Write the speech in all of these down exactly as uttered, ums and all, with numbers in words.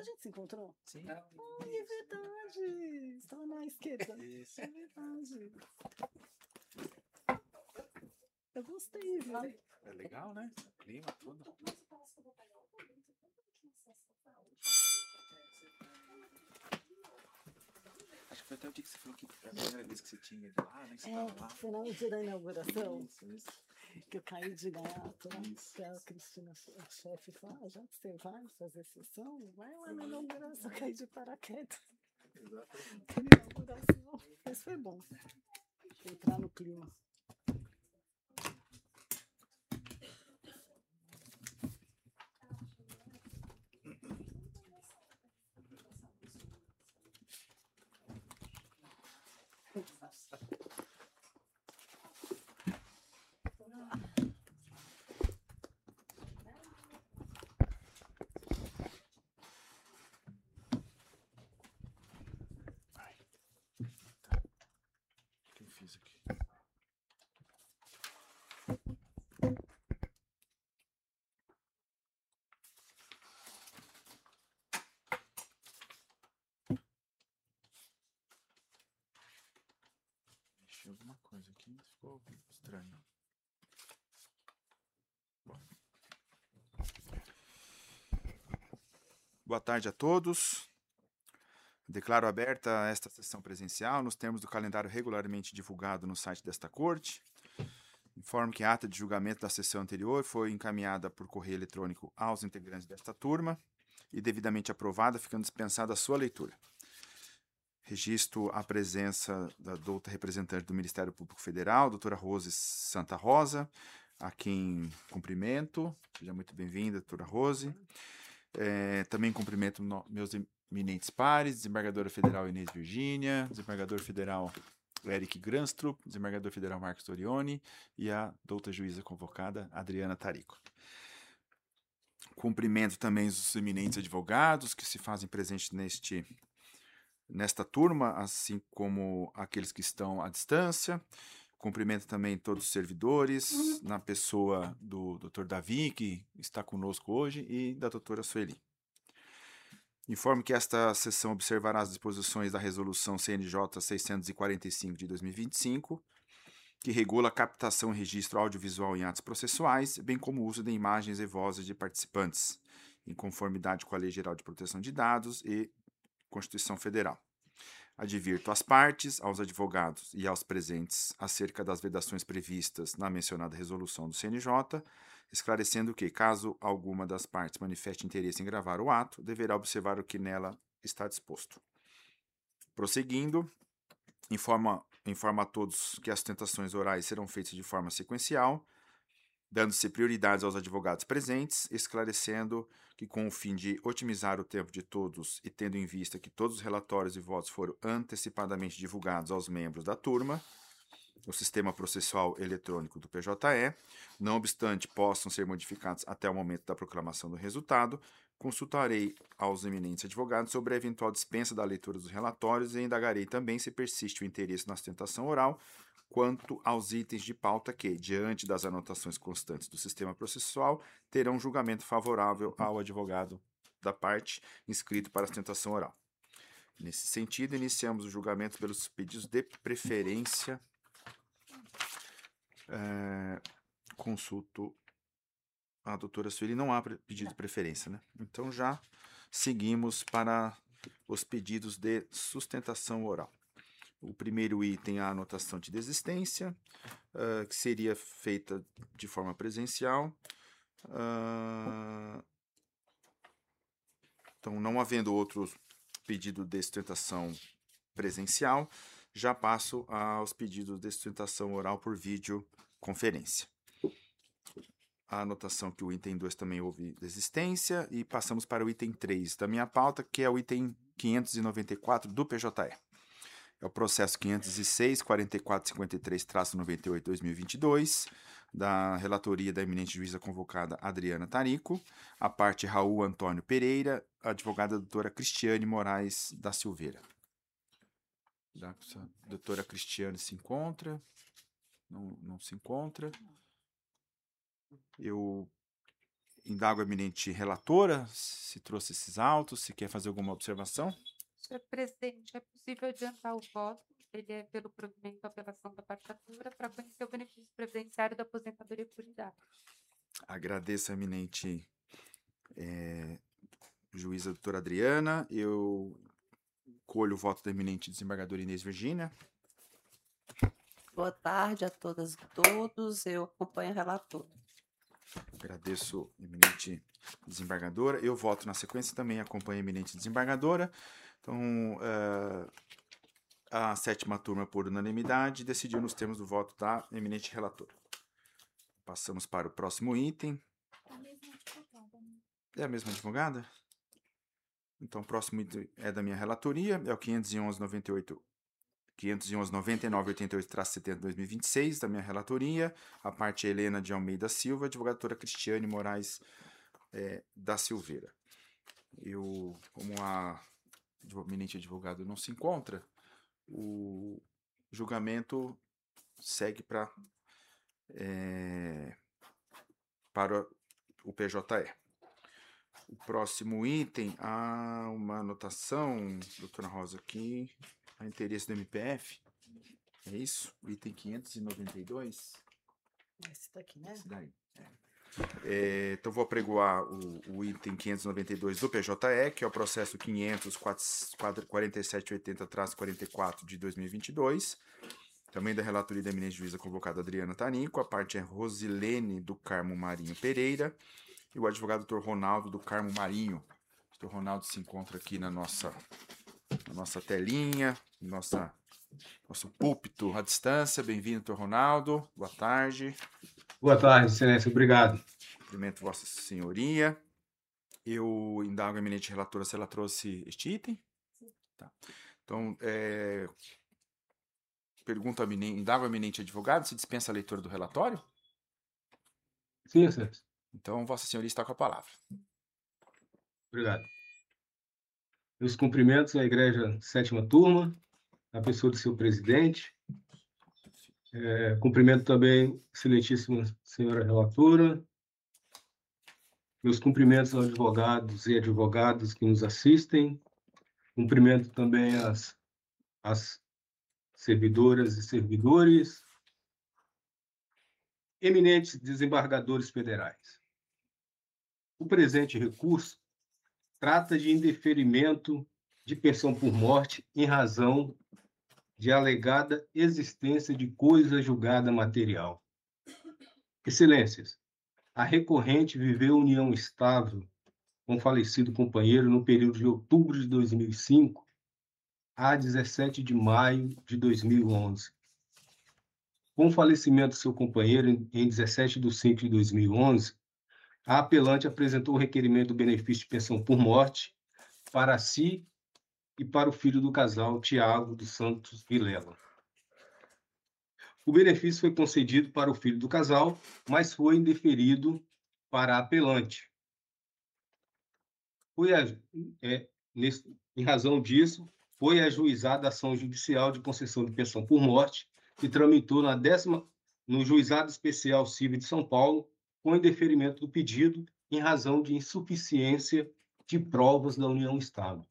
A gente se encontrou? Sim. Ai, é verdade. Estava na esquerda. Isso. É verdade. Eu gostei, viu? É legal, né? O clima, tudo. Acho que foi até o dia que você falou que foi a primeira vez que você tinha ido lá, né? Que você É, tava lá. foi no dia da inauguração Isso, isso. que eu caí de gaiato lá. Isso. Que a Cristina, a chefe, falou: ah, já que você vai fazer sessão, vai lá na inauguração. Eu caí de paraquedas. Exatamente. Na inauguração. Mas foi bom. Entrar no clima. Ai. Tá. O que eu fiz aqui? Mexi alguma coisa aqui, ficou estranho. Bom. Boa tarde a todos. Declaro aberta esta sessão presencial nos termos do calendário regularmente divulgado no site desta Corte. Informo que a ata de julgamento da sessão anterior foi encaminhada por correio eletrônico aos integrantes desta turma e devidamente aprovada, ficando dispensada a sua leitura. Registro a presença da doutora representante do Ministério Público Federal, doutora Rose Santa Rosa, a quem cumprimento. Seja muito bem-vinda, doutora Rose. É, também cumprimento no, meus eminentes pares, desembargadora federal Inês Virgínia, desembargador federal Eric Granstrup, desembargador federal Marcos Torioni e a doutora juíza convocada Adriana Tarico. Cumprimento também os eminentes advogados que se fazem presentes neste, nesta turma, assim como aqueles que estão à distância. Cumprimento também todos os servidores, na pessoa do doutor Davi, que está conosco hoje, e da doutora Sueli. Informo que esta sessão observará as disposições da Resolução C N J seiscentos e quarenta e cinco de dois mil e vinte e cinco, que regula a captação e registro audiovisual em atos processuais, bem como o uso de imagens e vozes de participantes, em conformidade com a Lei Geral de Proteção de Dados e Constituição Federal. Advirto às partes, aos advogados e aos presentes acerca das vedações previstas na mencionada resolução do C N J, esclarecendo que, caso alguma das partes manifeste interesse em gravar o ato, deverá observar o que nela está disposto. Prosseguindo, informa, informa a todos que as sustentações orais serão feitas de forma sequencial, dando-se prioridades aos advogados presentes, esclarecendo que, com o fim de otimizar o tempo de todos e tendo em vista que todos os relatórios e votos foram antecipadamente divulgados aos membros da turma, o sistema processual eletrônico do P J E, não obstante possam ser modificados até o momento da proclamação do resultado, consultarei aos eminentes advogados sobre a eventual dispensa da leitura dos relatórios e indagarei também se persiste o interesse na sustentação oral quanto aos itens de pauta que, diante das anotações constantes do sistema processual, terão julgamento favorável ao advogado da parte inscrito para a sustentação oral. Nesse sentido, iniciamos o julgamento pelos pedidos de preferência. É, consulto a doutora Sueli, não há pedido de preferência, né? Então já seguimos para os pedidos de sustentação oral. O primeiro item é a anotação de desistência, uh, que seria feita de forma presencial. Uh, então, não havendo outro pedido de sustentação presencial, já passo aos pedidos de sustentação oral por videoconferência. A anotação que o item dois também houve desistência e passamos para o item três da minha pauta, que é o item quinhentos e noventa e quatro do P J E. É o processo quinhentos e seis, quarenta e quatro cinquenta e três, noventa e oito, dois mil e vinte e dois, da relatoria da eminente juíza convocada Adriana Tarico, a parte Raul Antônio Pereira, a advogada doutora Cristiane Moraes da Silveira. A doutora Cristiane se encontra? Não, não se encontra. Eu indago a eminente relatora se trouxe esses autos, se quer fazer alguma observação. Senhor presidente, é possível adiantar o voto? Ele é pelo provimento à apelação da partatura para conhecer o benefício previdenciário da aposentadoria por idade. Agradeço a eminente é, juíza doutora Adriana. Eu colho o voto da eminente desembargadora Inês Virgínia. Boa tarde a todas e todos. Eu acompanho a relatora. Agradeço a eminente desembargadora. Eu voto na sequência também, acompanho a eminente desembargadora. Então, uh, a sétima turma, por unanimidade, decidiu nos termos do voto da eminente relatora. Passamos para o próximo item. É a mesma advogada? Então, o próximo item é da minha relatoria, é o quinhentos e onze, noventa e oito, quinhentos e onze, noventa e nove, oitenta e oito, setenta, dois mil e vinte e seis, da minha relatoria. A parte é Helena de Almeida Silva, advogadora Cristiane Moraes é, da Silveira. Eu, como a o eminente advogado não se encontra, o julgamento segue pra, é, para o P J E. O próximo item, há uma anotação, doutora Rosa, aqui, a interesse do M P F, é isso? O item quinhentos e noventa e dois? Esse daqui, né? Esse daí, é. É, então, vou apregoar o, o item quinhentos e noventa e dois do P J E, que é o processo quinhentos, quarenta e sete, oitenta, quarenta e quatro de dois mil e vinte e dois. Também da relatoria da eminente juíza convocada Adriana Tanico. A parte é Rosilene do Carmo Marinho Pereira e o advogado doutor Ronaldo do Carmo Marinho. O doutor Ronaldo se encontra aqui na nossa, na nossa telinha, nossa, nosso púlpito à distância. Bem-vindo, doutor Ronaldo. Boa tarde. Boa tarde, excelência. Obrigado. Cumprimento Vossa Senhoria. Eu indago a eminente relatora se ela trouxe este item. Tá. Então, é, pergunto a eminente, indago a eminente advogado se dispensa a leitura do relatório. Sim, excelência. Então, Vossa Senhoria está com a palavra. Obrigado. Meus cumprimentos à Igreja Sétima Turma, à pessoa do seu presidente. É, cumprimento também a excelentíssima senhora relatora. Meus cumprimentos aos advogados e advogadas que nos assistem. Cumprimento também as, as servidoras e servidores. Eminentes desembargadores federais. O presente recurso trata de indeferimento de pensão por morte em razão de alegada existência de coisa julgada material. Excelências, a recorrente viveu união estável com o falecido companheiro no período de outubro de dois mil e cinco a dezessete de maio de dois mil e onze. Com o falecimento do seu companheiro em dezessete de cinco de dois mil e onze, a apelante apresentou o requerimento do benefício de pensão por morte para si e para o filho do casal, Tiago dos Santos Vilela. O benefício foi concedido para o filho do casal, mas foi indeferido para a apelante. Foi a, é, nesse, em razão disso, foi ajuizada a ação judicial de concessão de pensão por morte, que tramitou na décima, no Juizado Especial Civil de São Paulo, com indeferimento do pedido em razão de insuficiência de provas da união estável.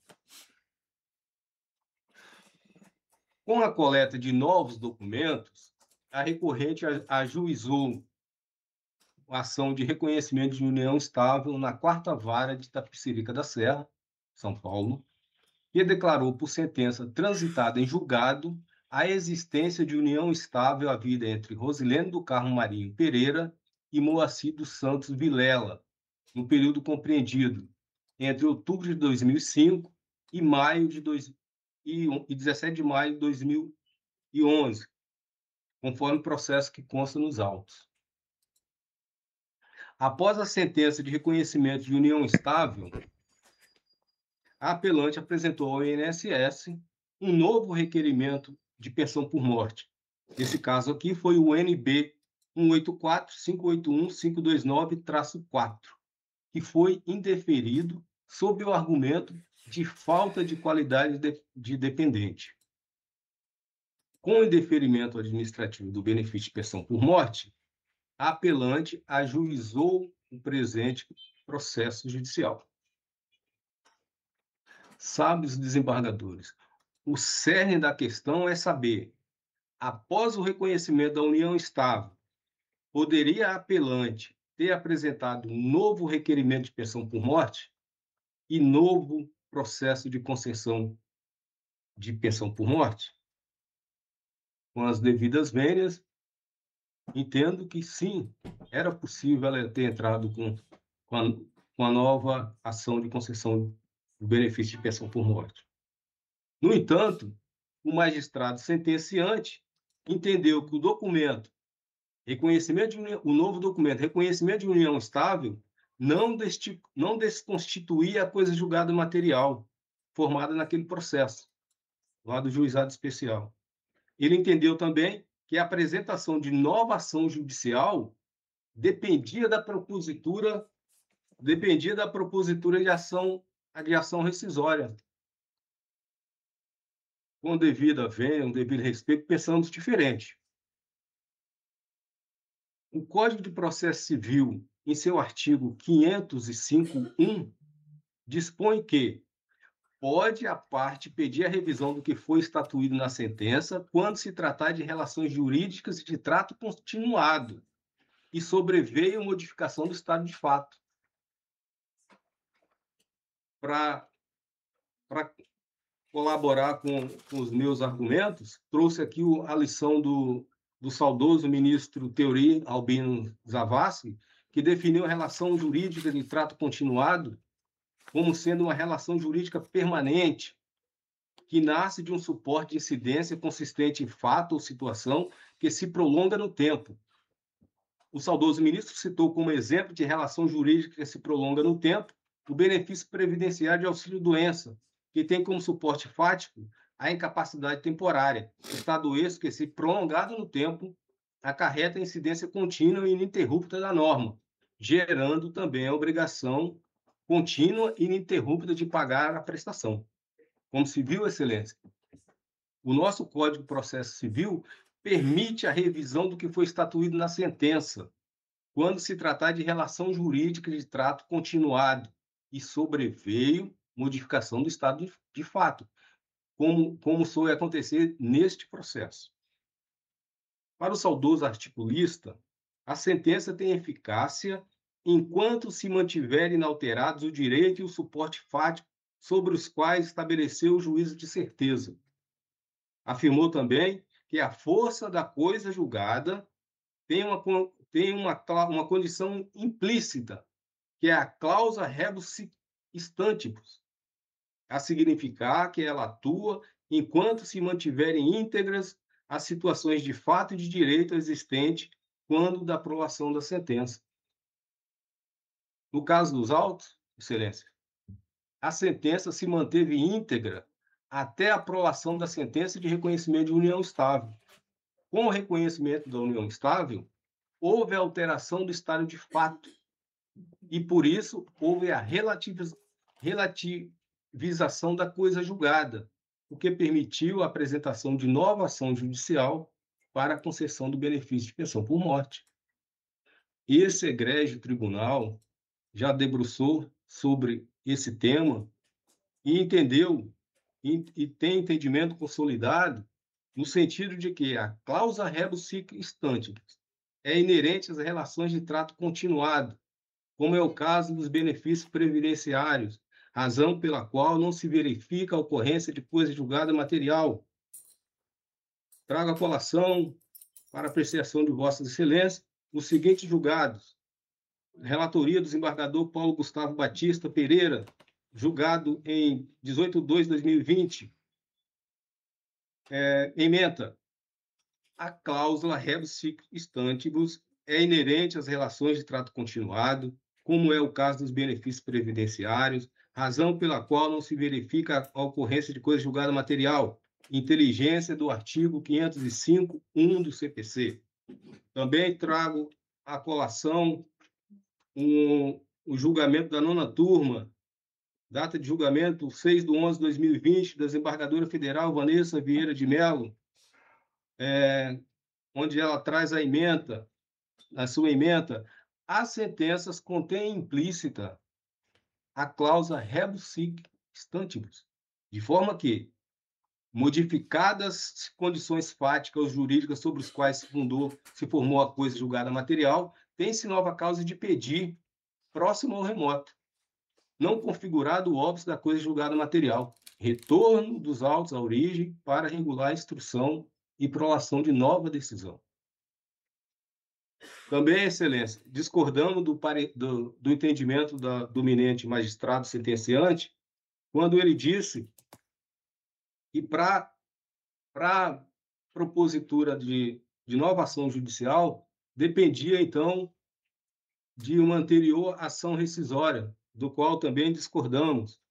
Com a coleta de novos documentos, a recorrente ajuizou a ação de reconhecimento de união estável na quarta vara de Itapecerica da Serra, São Paulo, e declarou por sentença transitada em julgado a existência de união estável havida entre Rosilene do Carmo Marinho Pereira e Moacir dos Santos Vilela, no período compreendido entre outubro de dois mil e cinco e maio de dois, e, e dezessete de maio de dois mil e onze, conforme o processo que consta nos autos. Após a sentença de reconhecimento de união estável, a apelante apresentou ao I N S S um novo requerimento de pensão por morte. Nesse caso aqui foi o N B um oito quatro, cinco oito um, cinco dois nove traço quatro, que foi indeferido sob o argumento de falta de qualidade de, de dependente. Com o indeferimento administrativo do benefício de pensão por morte, a apelante ajuizou o presente processo judicial. Sábios desembargadores, o cerne da questão é saber, após o reconhecimento da união estável, poderia a apelante ter apresentado novo requerimento de pensão por morte e novo processo de concessão de pensão por morte? Com as devidas vênias, entendo que sim, era possível ela ter entrado com, com, a, com a nova ação de concessão do benefício de pensão por morte. No entanto, o magistrado sentenciante entendeu que o documento, reconhecimento de união, o novo documento, reconhecimento de união estável, não, desti, não desconstituía a coisa julgada material formada naquele processo, lá do juizado especial. Ele entendeu também que a apresentação de nova ação judicial dependia da propositura, dependia da propositura de ação, de ação rescisória. Com devida vênia, um devido respeito, pensamos diferente. O Código de Processo Civil, em seu artigo quinhentos e cinco ponto um, dispõe que pode a parte pedir a revisão do que foi estatuído na sentença quando se tratar de relações jurídicas de trato continuado e sobreveio modificação do estado de fato. Para colaborar com, com os meus argumentos, trouxe aqui o, a lição do, do saudoso ministro Teori Albino Zavascki, que definiu a relação jurídica de trato continuado como sendo uma relação jurídica permanente, que nasce de um suporte de incidência consistente em fato ou situação que se prolonga no tempo. O saudoso ministro citou como exemplo de relação jurídica que se prolonga no tempo o benefício previdenciário de auxílio-doença, que tem como suporte fático a incapacidade temporária, estado esse que, se prolongado no tempo, acarreta a incidência contínua e ininterrupta da norma, gerando também a obrigação contínua e ininterrupta de pagar a prestação. Como se viu, Excelência, o nosso Código de Processo Civil permite a revisão do que foi estatuído na sentença, quando se tratar de relação jurídica de trato continuado e sobreveio modificação do estado de, de fato, como, como soube acontecer neste processo. Para o saudoso articulista, a sentença tem eficácia enquanto se mantiverem inalterados o direito e o suporte fático sobre os quais estabeleceu o juízo de certeza. Afirmou também que a força da coisa julgada tem uma, tem uma, uma condição implícita, que é a cláusula rebus stantibus, a significar que ela atua enquanto se mantiverem íntegras as situações de fato e de direito existente quando da aprovação da sentença. No caso dos autos, Excelência, a sentença se manteve íntegra até a aprovação da sentença de reconhecimento de união estável. Com o reconhecimento da união estável, houve alteração do estado de fato e, por isso, houve a relativiz... relativização da coisa julgada, o que permitiu a apresentação de nova ação judicial para a concessão do benefício de pensão por morte. Esse egrégio tribunal já debruçou sobre esse tema e entendeu e, e tem entendimento consolidado no sentido de que a cláusula rebus sic stantibus é inerente às relações de trato continuado, como é o caso dos benefícios previdenciários, razão pela qual não se verifica a ocorrência de coisa julgada material. Trago a colação para apreciação de Vossas Excelências os seguintes julgados. Relatoria do desembargador Paulo Gustavo Batista Pereira, julgado em dezoito de dois de dois mil e vinte. É, ementa. A cláusula rebus sic stantibus é inerente às relações de trato continuado, como é o caso dos benefícios previdenciários, razão pela qual não se verifica a ocorrência de coisa julgada material, inteligência do artigo quinhentos e cinco ponto um do C P C. Também trago a colação um, o julgamento da nona turma, data de julgamento seis de onze de dois mil e vinte, da desembargadora federal Vanessa Vieira de Mello, é, onde ela traz a ementa, a sua ementa, as sentenças contêm implícita a cláusula rebus sic stantibus, de forma que, modificadas condições fáticas ou jurídicas sobre os quais se fundou, se formou a coisa julgada material, tem-se nova causa de pedir, próximo ou remoto, não configurado o óbice da coisa julgada material, retorno dos autos à origem para regular a instrução e prolação de nova decisão. Também, Excelência, discordamos do, do, do entendimento da, do eminente magistrado sentenciante, quando ele disse que para a propositura de, de nova ação judicial dependia, então, de uma anterior ação rescisória, do qual também discordamos.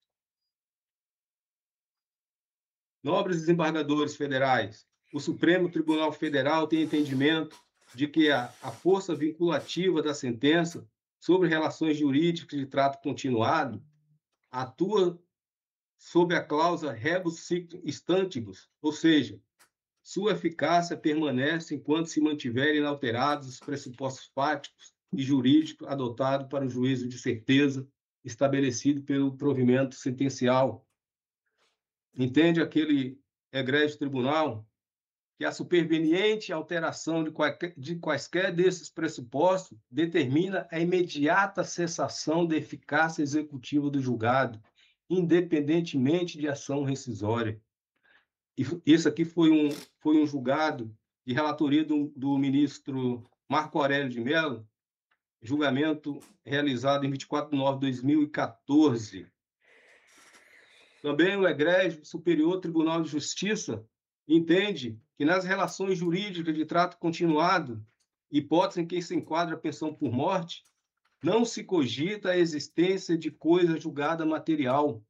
Nobres desembargadores federais, o Supremo Tribunal Federal tem entendimento de que a, a força vinculativa da sentença sobre relações jurídicas de trato continuado atua sob a cláusula rebus sic stantibus, ou seja, sua eficácia permanece enquanto se mantiverem inalterados os pressupostos fáticos e jurídicos adotados para o juízo de certeza estabelecido pelo provimento sentencial. Entende aquele egrégio tribunal que a superveniente alteração de, qualquer, de quaisquer desses pressupostos determina a imediata cessação da eficácia executiva do julgado, independentemente de ação rescisória. E isso aqui foi um, foi um julgado de relatoria do, do ministro Marco Aurélio de Mello, julgamento realizado em vinte e quatro de nove de dois mil e quatorze. Também o egrégio Superior Tribunal de Justiça entende que nas relações jurídicas de trato continuado, hipótese em que se enquadra a pensão por morte, não se cogita a existência de coisa julgada material.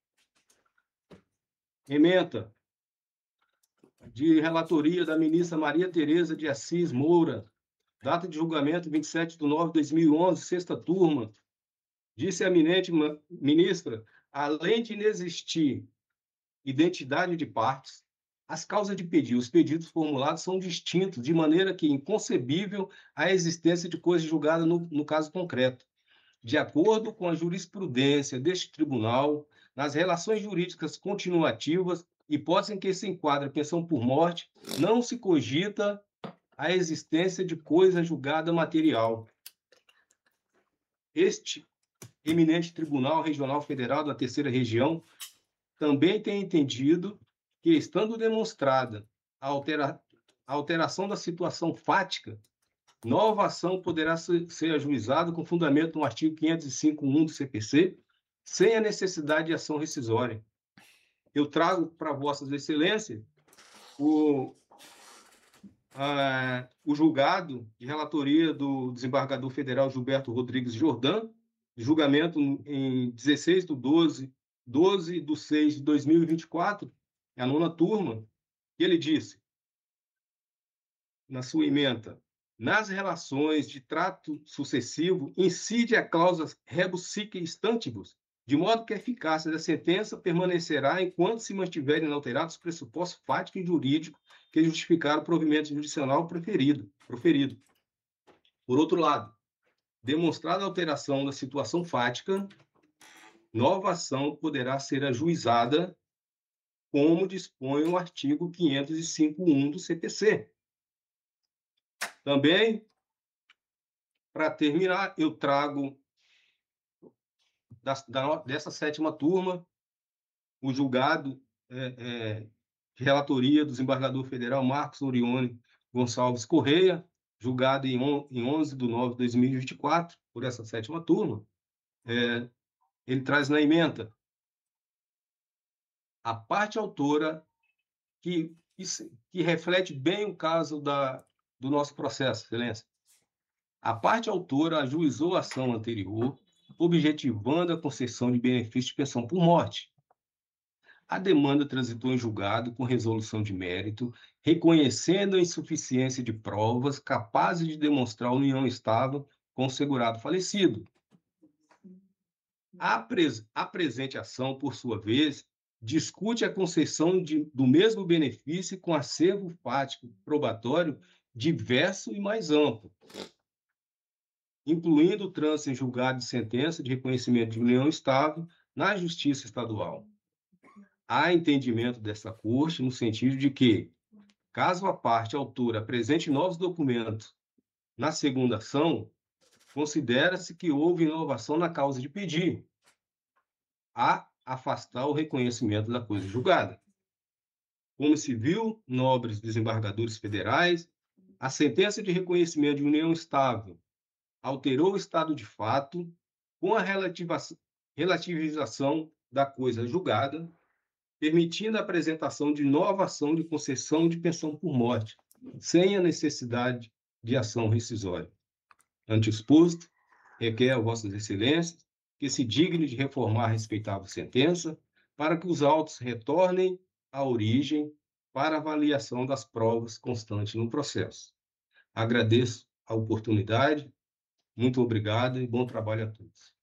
Ementa de relatoria da ministra Maria Tereza de Assis Moura, data de julgamento vinte e sete de nove de dois mil e onze, sexta turma. Disse a eminente ministra, além de inexistir identidade de partes, as causas de pedido, os pedidos formulados são distintos, de maneira que é inconcebível a existência de coisa julgada no, no caso concreto. De acordo com a jurisprudência deste tribunal, nas relações jurídicas continuativas, hipótese em que se enquadra a pensão por morte, não se cogita a existência de coisa julgada material. Este eminente Tribunal Regional Federal da Terceira Região também tem entendido que, estando demonstrada a, altera a alteração da situação fática, nova ação poderá ser, ser ajuizada com fundamento no artigo quinhentos e cinco ponto um do C P C, sem a necessidade de ação rescisória. Eu trago para vossas excelências o, a, o julgado de relatoria do desembargador federal Gilberto Rodrigues Jordan, julgamento em dezesseis de doze, doze de seis de dois mil e vinte e quatro, a nona turma, que ele disse, na sua ementa, nas relações de trato sucessivo, incide a cláusula rebus sic stantibus, de modo que a eficácia da sentença permanecerá enquanto se mantiverem inalterados os pressupostos fáticos e jurídicos que justificaram o provimento judicial preferido, proferido. Por outro lado, demonstrada a alteração da situação fática, nova ação poderá ser ajuizada, como dispõe o artigo quinhentos e cinco ponto um do C P C. Também, para terminar, eu trago da, da, dessa sétima turma o julgado é, é, de relatoria do desembargador federal Marcos Orione Gonçalves Correia, julgado em, on, em onze de nove de dois mil e vinte e quatro, por essa sétima turma. É, ele traz na ementa a parte autora que, que reflete bem o caso da, do nosso processo, excelência. A parte autora ajuizou a ação anterior, objetivando a concessão de benefício de pensão por morte. A demanda transitou em julgado com resolução de mérito, reconhecendo a insuficiência de provas capazes de demonstrar a união estável com o segurado falecido. A, pres a presente ação, por sua vez, discute a concessão de, do mesmo benefício com acervo fático probatório diverso e mais amplo. incluindo o trânsito em julgado de sentença de reconhecimento de união estável na Justiça Estadual. Há entendimento desta Corte no sentido de que, caso a parte autora apresente novos documentos na segunda ação, considera-se que houve inovação na causa de pedir, a afastar o reconhecimento da coisa julgada. Como se viu, nobres desembargadores federais, a sentença de reconhecimento de união estável alterou o estado de fato com a relativização da coisa julgada, permitindo a apresentação de nova ação de concessão de pensão por morte, sem a necessidade de ação rescisória. Ante exposto, requer a vossas excelências que se digne de reformar a respeitável sentença para que os autos retornem à origem para avaliação das provas constantes no processo. Agradeço a oportunidade, muito obrigado e bom trabalho a todos.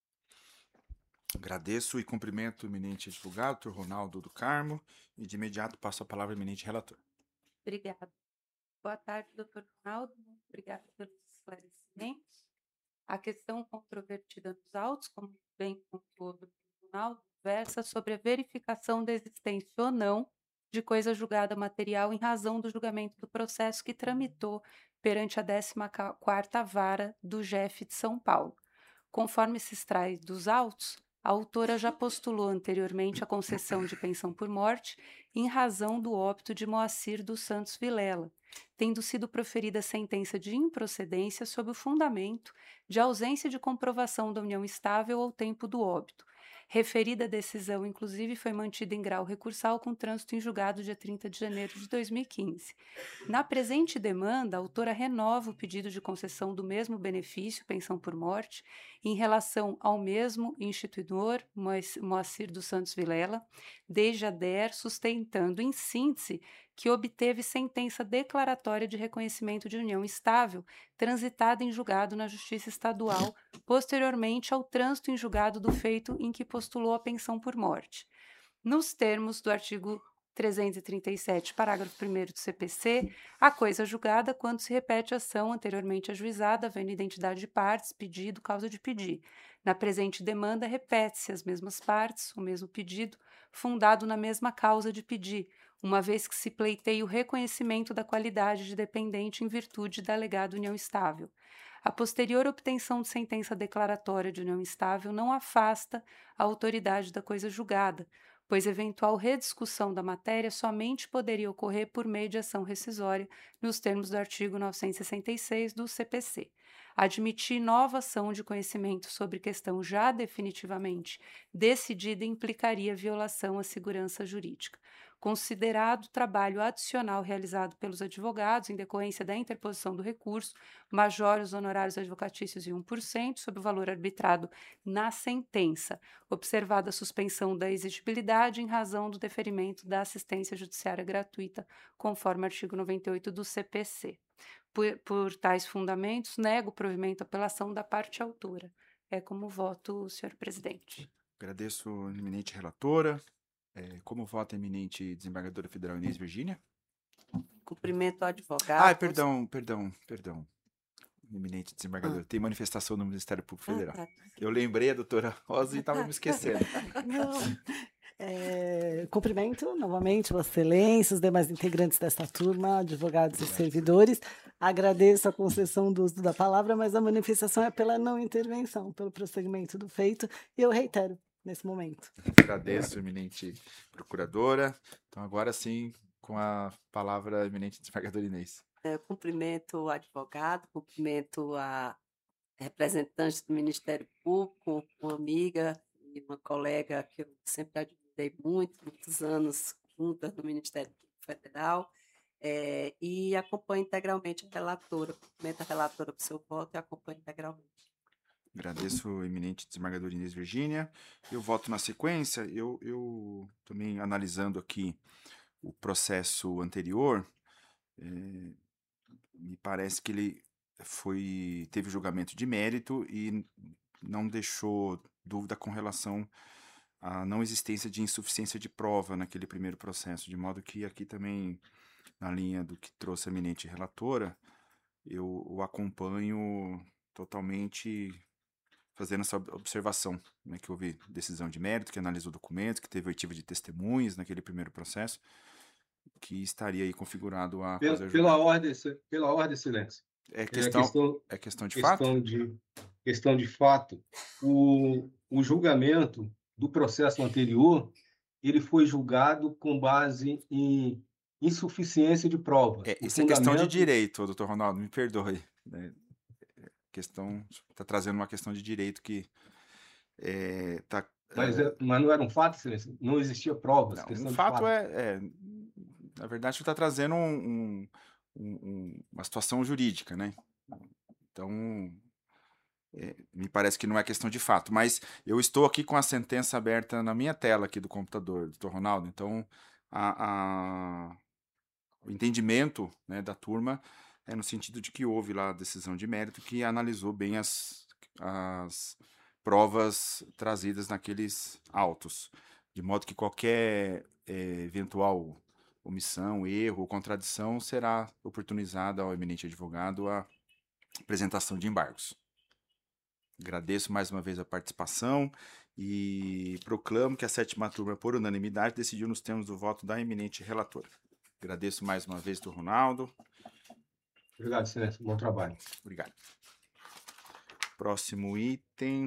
Agradeço e cumprimento o eminente advogado, doutor Ronaldo do Carmo, e de imediato passo a palavra ao eminente relator. Obrigada. Boa tarde, doutor Ronaldo. Muito obrigada pelos esclarecimentos. A questão controvertida nos autos, como bem pontuou o doutor Ronaldo, versa sobre a verificação da existência ou não de coisa julgada material em razão do julgamento do processo que tramitou perante a décima quarta Vara do J E F de São Paulo. Conforme se extrai dos autos, a autora já postulou anteriormente a concessão de pensão por morte em razão do óbito de Moacir dos Santos Vilela, tendo sido proferida sentença de improcedência sob o fundamento de ausência de comprovação da união estável ao tempo do óbito. Referida decisão, inclusive, foi mantida em grau recursal com trânsito em julgado dia trinta de janeiro de dois mil e quinze. Na presente demanda, a autora renova o pedido de concessão do mesmo benefício, pensão por morte, em relação ao mesmo instituidor, Moacir dos Santos Vilela, desde a D E R, sustentando, em síntese, que obteve sentença declaratória de reconhecimento de união estável, transitada em julgado na Justiça Estadual, posteriormente ao trânsito em julgado do feito em que postulou a pensão por morte. Nos termos do artigo trezentos e trinta e sete, parágrafo primeiro do C P C, a coisa julgada quando se repete a ação anteriormente ajuizada, havendo identidade de partes, pedido, causa de pedir. Na presente demanda, repete-se as mesmas partes, o mesmo pedido, fundado na mesma causa de pedir, uma vez que se pleiteia o reconhecimento da qualidade de dependente em virtude da alegada união estável. A posterior obtenção de sentença declaratória de união estável não afasta a autoridade da coisa julgada, pois eventual rediscussão da matéria somente poderia ocorrer por meio de ação rescisória, nos termos do artigo novecentos e sessenta e seis do C P C. Admitir nova ação de conhecimento sobre questão já definitivamente decidida implicaria violação à segurança jurídica. Considerado o trabalho adicional realizado pelos advogados em decorrência da interposição do recurso, majore os honorários advocatícios em um por cento sobre o valor arbitrado na sentença, observada a suspensão da exigibilidade em razão do deferimento da assistência judiciária gratuita, conforme artigo noventa e oito do C P C. Por, por tais fundamentos, nego o provimento à apelação da parte autora. É como voto, senhor presidente. Agradeço a eminente relatora. É, como vota a eminente desembargadora federal Inês Virgínia? Cumprimento ao advogado. Ah, perdão, perdão, perdão. Eminente desembargadora, ah. tem manifestação do Ministério Público Federal. Ah, tá. Eu lembrei a doutora Rosa e estava me esquecendo. Não. É, cumprimento novamente, Vossa Excelência, os demais integrantes desta turma, advogados e servidores. Agradeço a concessão do uso da palavra, mas a manifestação é pela não intervenção, pelo prosseguimento do feito, e eu reitero nesse momento. Agradeço, eminente procuradora. Então, agora sim, com a palavra, a eminente desembargadora Inês. É, cumprimento o advogado, cumprimento a representantes do Ministério Público, uma amiga e uma colega que eu sempre admirei muito, muitos anos juntas no Ministério Público Federal, é, e acompanho integralmente a relatora, cumprimento a relatora por seu voto e acompanho integralmente. Agradeço o eminente desembargador Inês Virgínia. Eu voto na sequência. Eu, eu também analisando aqui o processo anterior, é, me parece que ele foi, teve julgamento de mérito e não deixou dúvida com relação à não existência de insuficiência de prova naquele primeiro processo, de modo que aqui também, na linha do que trouxe a eminente relatora, eu o acompanho totalmente fazendo essa observação, né, que houve decisão de mérito, que analisou documentos, que teve oitiva de testemunhas naquele primeiro processo, que estaria aí configurado a Pela, fazer pela ordem, pela ordem, excelência. é É questão questão, é questão de questão fato? de questão de fato. O, o julgamento do processo anterior, ele foi julgado com base em insuficiência de provas. É, O isso é questão de fundamento direito, doutor Ronaldo, me perdoe, né? Questão está trazendo uma questão de direito que é, tá, Mas, é, é- mas não era um fato, excelência. Não existia provas, não, um questão de fato fato. é, é, na verdade, está trazendo um, um- um- um- uma situação jurídica, né? Então, é, me parece que não é questão de fato, mas eu estou aqui com a sentença aberta na minha tela aqui do computador, doutor Ronaldo, então a, a- o entendimento, né, da turma é no sentido de que houve lá a decisão de mérito que analisou bem as, as provas trazidas naqueles autos, de modo que qualquer eh, eventual omissão, erro ou contradição será oportunizada ao eminente advogado a apresentação de embargos. Agradeço mais uma vez a participação e proclamo que a sétima turma, por unanimidade, decidiu nos termos do voto da eminente relatora. Agradeço mais uma vez, doutor Ronaldo. Obrigado, excelência. Bom trabalho. Obrigado. Próximo item.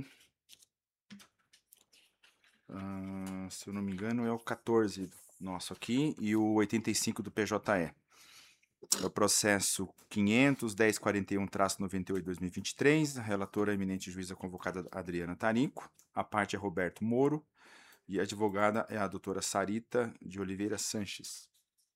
Uh, se eu não me engano, é o quatorze nosso aqui e o oitenta e cinco do P J E. É o processo quinhentos, dez quarenta e um, noventa e oito, dois mil e vinte e três. A relatora, a eminente juíza convocada Adriana Tarinco. A parte é Roberto Moro. E a advogada é a doutora Sarita de Oliveira Sanches.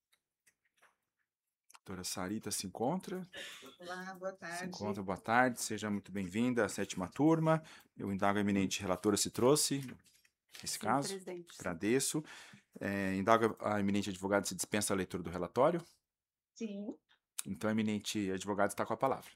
Doutora Sarita se encontra? Olá, boa tarde. Se encontra, boa tarde. Seja muito bem-vinda à sétima turma. Eu indago a eminente relatora se trouxe esse Sim, caso. presidente. Agradeço. É, indago a eminente advogada se dispensa a leitura do relatório. Sim. Então, a eminente advogada está com a palavra.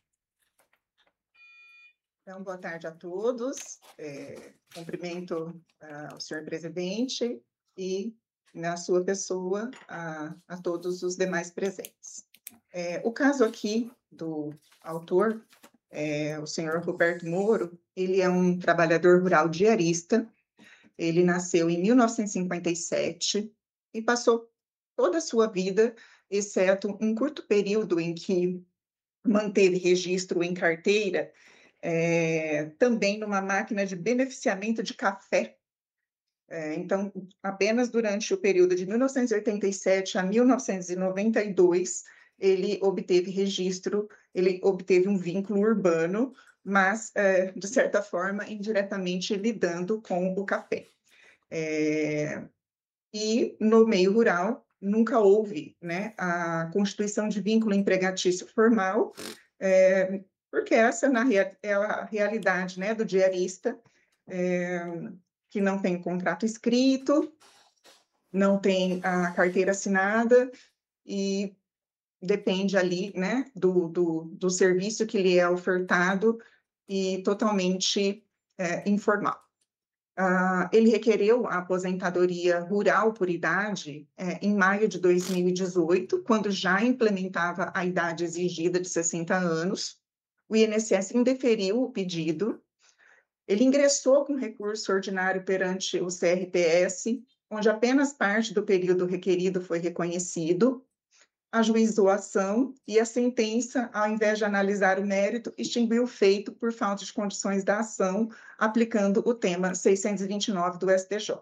Então, boa tarde a todos. É, cumprimento ah, o senhor presidente e, na sua pessoa, a, a todos os demais presentes. É, o caso aqui do autor, é, o senhor Roberto Moro, ele é um trabalhador rural diarista. Ele nasceu em mil novecentos e cinquenta e sete e passou toda a sua vida, exceto um curto período em que manteve registro em carteira, é, também numa máquina de beneficiamento de café. É, então, apenas durante o período de mil novecentos e oitenta e sete a mil novecentos e noventa e dois, ele obteve registro, ele obteve um vínculo urbano, mas, é, de certa forma, indiretamente lidando com o café. É, e no meio rural nunca houve, né, a constituição de vínculo empregatício formal, é, porque essa na rea- é a realidade, né, do diarista, é, que não tem contrato escrito, não tem a carteira assinada e depende ali, né, do, do, do serviço que lhe é ofertado e totalmente é, informal. Uh, ele requereu a aposentadoria rural por idade é, em maio de dois mil e dezoito, quando já implementava a idade exigida de sessenta anos. O I N S S indeferiu o pedido. Ele ingressou com recurso ordinário perante o C R P S, onde apenas parte do período requerido foi reconhecido. Ajuizou a ação e a sentença, ao invés de analisar o mérito, extinguiu o feito por falta de condições da ação, aplicando o tema seiscentos e vinte e nove do S T J.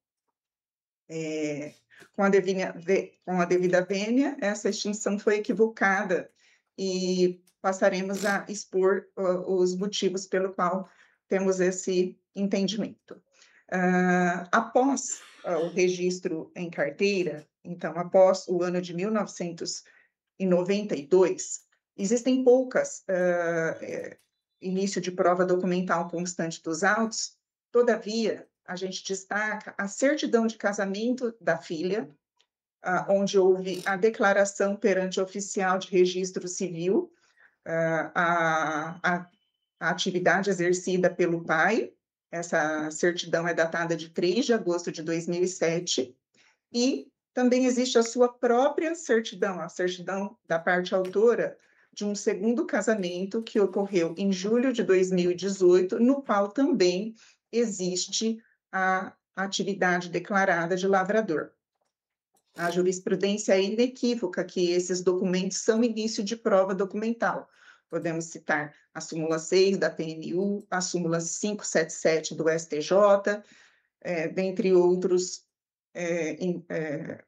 É, com, a devida, com a devida vênia, essa extinção foi equivocada e passaremos a expor uh, os motivos pelo qual temos esse entendimento. Uh, após uh, o registro em carteira, então, após o ano de mil novecentos e noventa e dois, existem poucas uh, é, início de prova documental constante dos autos. Todavia, a gente destaca a certidão de casamento da filha, uh, onde houve a declaração perante o oficial de registro civil, uh, a, a, a atividade exercida pelo pai. Essa certidão é datada de três de agosto de dois mil e sete, e também existe a sua própria certidão, a certidão da parte autora, de um segundo casamento que ocorreu em julho de dois mil e dezoito, no qual também existe a atividade declarada de lavrador. A jurisprudência é inequívoca que esses documentos são início de prova documental. Podemos citar a súmula seis da P M U, a súmula quinhentos e setenta e sete do S T J, é, dentre outros, é, em, é,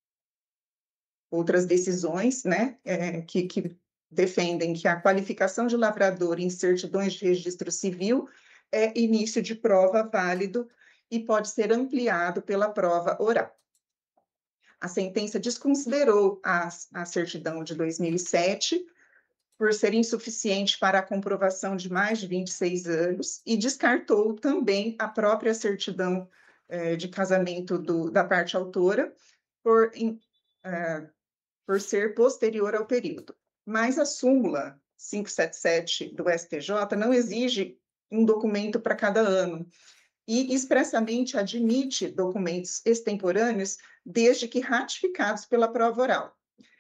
outras decisões, né, é, que, que defendem que a qualificação de lavrador em certidões de registro civil é início de prova válido e pode ser ampliado pela prova oral. A sentença desconsiderou a, a certidão de dois mil e sete, por ser insuficiente para a comprovação de mais de vinte e seis anos, e descartou também a própria certidão eh, de casamento do, da parte autora, por, in, eh, por ser posterior ao período. Mas a súmula quinhentos e setenta e sete do S T J não exige um documento para cada ano, e expressamente admite documentos extemporâneos desde que ratificados pela prova oral.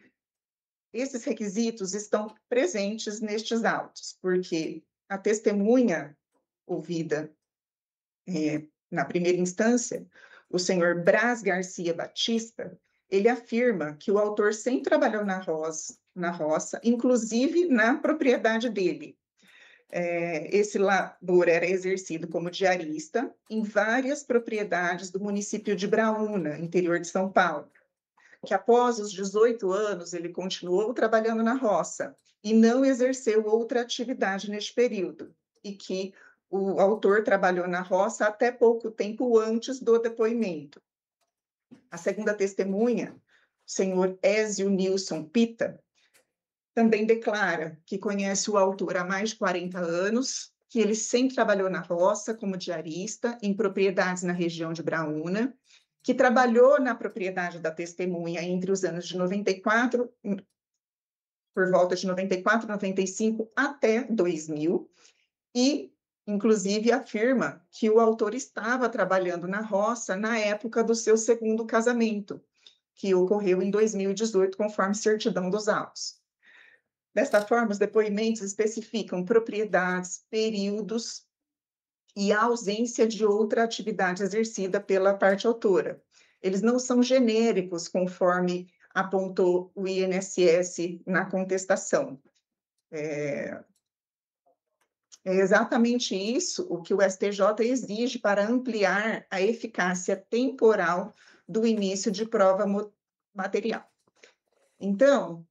Esses requisitos estão presentes nestes autos, porque a testemunha ouvida é, na primeira instância, o senhor Braz Garcia Batista, ele afirma que o autor sempre trabalhou na roça, na roça, inclusive na propriedade dele. É, esse labor era exercido como diarista em várias propriedades do município de Braúna, interior de São Paulo, que após os dezoito anos ele continuou trabalhando na roça e não exerceu outra atividade neste período, e que o autor trabalhou na roça até pouco tempo antes do depoimento. A segunda testemunha, o senhor Ézio Nilson Pita, também declara que conhece o autor há mais de quarenta anos, que ele sempre trabalhou na roça como diarista em propriedades na região de Braúna, que trabalhou na propriedade da testemunha entre os anos de noventa e quatro, por volta de noventa e quatro, noventa e cinco até dois mil, e, inclusive, afirma que o autor estava trabalhando na roça na época do seu segundo casamento, que ocorreu em dois mil e dezoito, conforme certidão dos autos. Desta forma, os depoimentos especificam propriedades, períodos e a ausência de outra atividade exercida pela parte autora. Eles não são genéricos, conforme apontou o I N S S na contestação. É, é exatamente isso o que o S T J exige para ampliar a eficácia temporal do início de prova material. Então,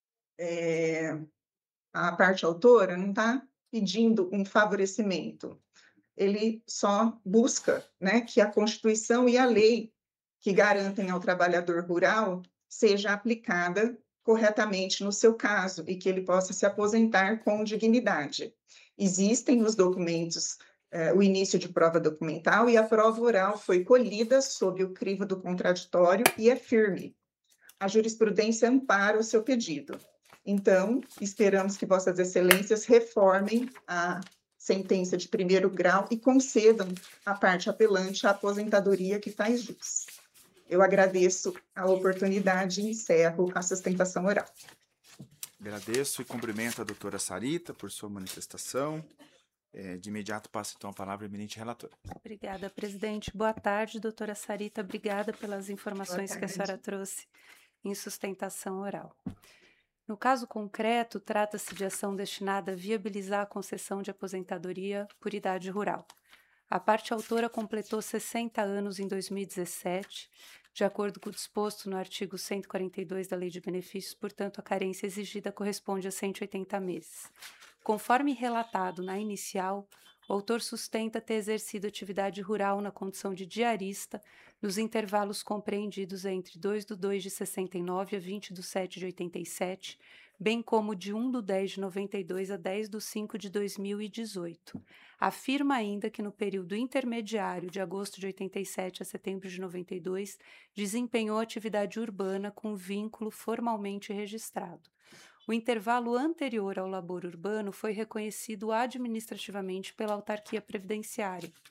é, a parte autora não está pedindo um favorecimento, ele só busca, né, que a Constituição e a lei que garantem ao trabalhador rural seja aplicada corretamente no seu caso e que ele possa se aposentar com dignidade. Existem os documentos, eh, o início de prova documental, e a prova oral foi colhida sob o crivo do contraditório e é firme. A jurisprudência ampara o seu pedido. Então, esperamos que Vossas Excelências reformem a sentença de primeiro grau e concedam à parte apelante a aposentadoria que faz jus. Eu agradeço a oportunidade e encerro a sustentação oral. Agradeço e cumprimento a doutora Sarita por sua manifestação. É, de imediato passo então a palavra ao eminente relator. Obrigada, presidente. Boa tarde, doutora Sarita. Obrigada pelas informações que a senhora trouxe em sustentação oral. No caso concreto, trata-se de ação destinada a viabilizar a concessão de aposentadoria por idade rural. A parte autora completou sessenta anos em dois mil e dezessete. De acordo com o disposto no artigo cento e quarenta e dois da Lei de Benefícios, portanto, a carência exigida corresponde a cento e oitenta meses. Conforme relatado na inicial, o autor sustenta ter exercido atividade rural na condição de diarista nos intervalos compreendidos entre dois de dois de sessenta e nove a vinte de sete de oitenta e sete, bem como de um de dez de noventa e dois a dez de cinco de dois mil e dezoito. Afirma ainda que no período intermediário de agosto de oitenta e sete a setembro de noventa e dois, desempenhou atividade urbana com vínculo formalmente registrado. O intervalo anterior ao labor urbano foi reconhecido administrativamente pela autarquia previdenciária.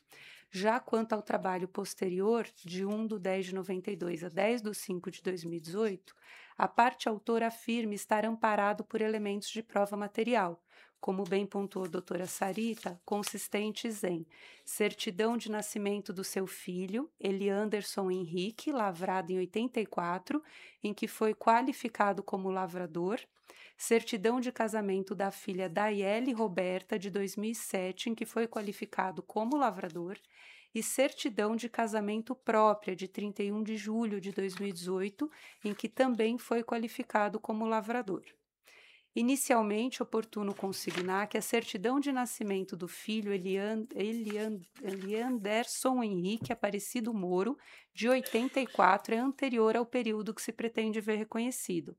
Já quanto ao trabalho posterior, de um de dez de noventa e dois a dez de cinco de dois mil e dezoito, a parte autora afirma estar amparado por elementos de prova material, como bem pontuou a doutora Sarita, consistentes em certidão de nascimento do seu filho, Elianderson Henrique, lavrado em oitenta e quatro, em que foi qualificado como lavrador, certidão de casamento da filha Daiele Roberta, de dois mil e sete, em que foi qualificado como lavrador, e certidão de casamento própria, de trinta e um de julho de dois mil e dezoito, em que também foi qualificado como lavrador. Inicialmente, oportuno consignar que a certidão de nascimento do filho Elian, Elian, Elianderson Henrique Aparecido Moro, de oitenta e quatro, é anterior ao período que se pretende ver reconhecido.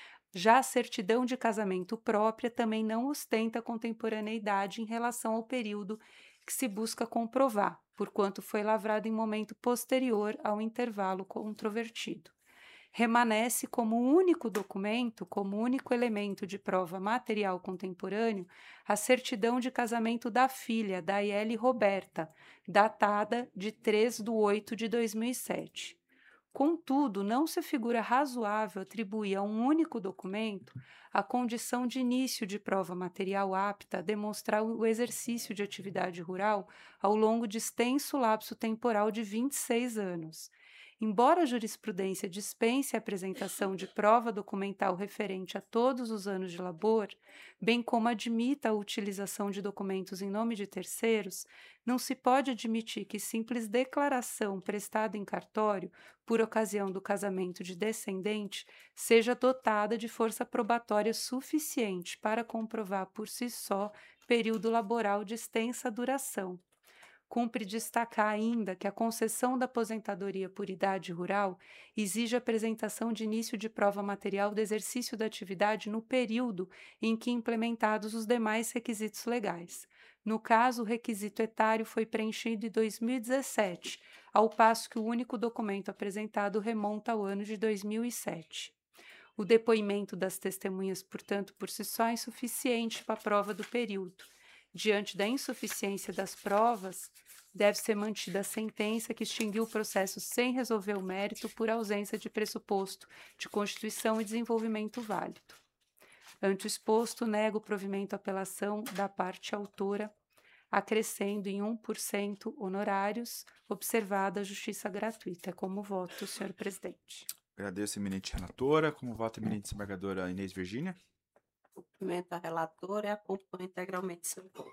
Já a certidão de casamento própria também não ostenta contemporaneidade em relação ao período que se busca comprovar, porquanto foi lavrado em momento posterior ao intervalo controvertido. Remanesce como único documento, como único elemento de prova material contemporâneo, a certidão de casamento da filha, Daiele Roberta, datada de três de oito de dois mil e sete. Contudo, não se figura razoável atribuir a um único documento a condição de início de prova material apta a demonstrar o exercício de atividade rural ao longo de extenso lapso temporal de vinte e seis anos. Embora a jurisprudência dispense a apresentação de prova documental referente a todos os anos de labor, bem como admita a utilização de documentos em nome de terceiros, não se pode admitir que simples declaração prestada em cartório, por ocasião do casamento de descendente, seja dotada de força probatória suficiente para comprovar por si só período laboral de extensa duração. Cumpre destacar ainda que a concessão da aposentadoria por idade rural exige a apresentação de início de prova material do exercício da atividade no período em que implementados os demais requisitos legais. No caso, o requisito etário foi preenchido em dois mil e dezessete, ao passo que o único documento apresentado remonta ao ano de dois mil e sete. O depoimento das testemunhas, portanto, por si só é insuficiente para a prova do período. Diante da insuficiência das provas, deve ser mantida a sentença que extinguiu o processo sem resolver o mérito por ausência de pressuposto de constituição e desenvolvimento válido. Ante o exposto, nego o provimento à apelação da parte autora, acrescendo em um por cento honorários, observada a justiça gratuita. Como voto, senhor presidente. Agradeço, eminente relatora. Como voto, eminente desembargadora Inês Virgínia. Cumprimento a relatora e acompanho integralmente seu voto.